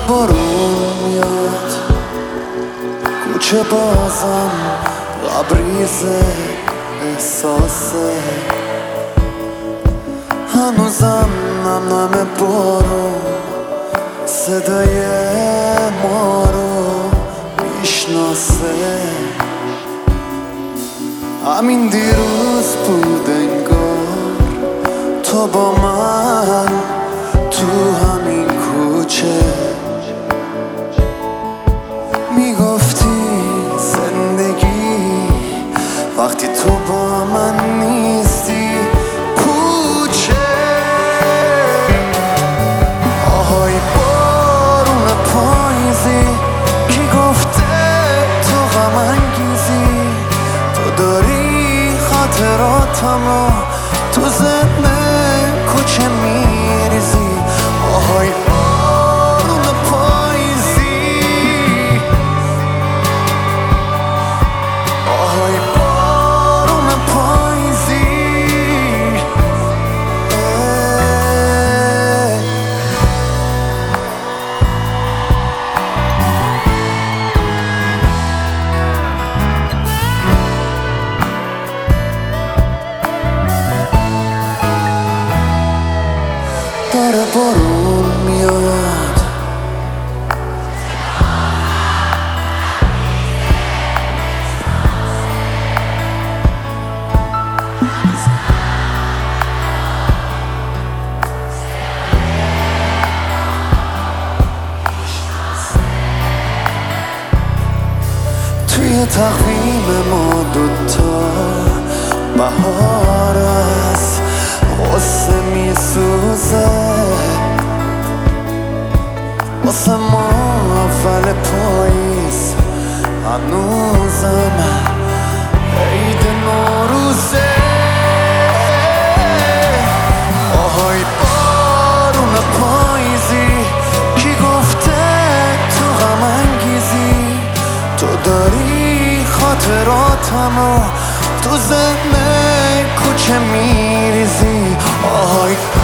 بارون میاد کوچه بازم لبریزه احساسه هنوزم نم بارون صدای ما رو میشناسه همین دیروز بود انگار تو با من تو همین کوچه میگفتی زندگی وقتی تو با من نیستی پوچه آهای بارون پاییزی کی گفته تو غم انگیزی تو داری خاطراتمو تو ذهن کوچه میریزی آهای بارون پاییزی آهای بارون پاییزی داره بارون میاد توی تقویم ما دوتا بهار است غصه میسوزه واسه ما اول پاییز هنوزم عید نوروزه آهای بارون پاییزی کی گفته تو غم انگیزی تو داری خاطراتمو تو ذهن کوچه میریزی آهای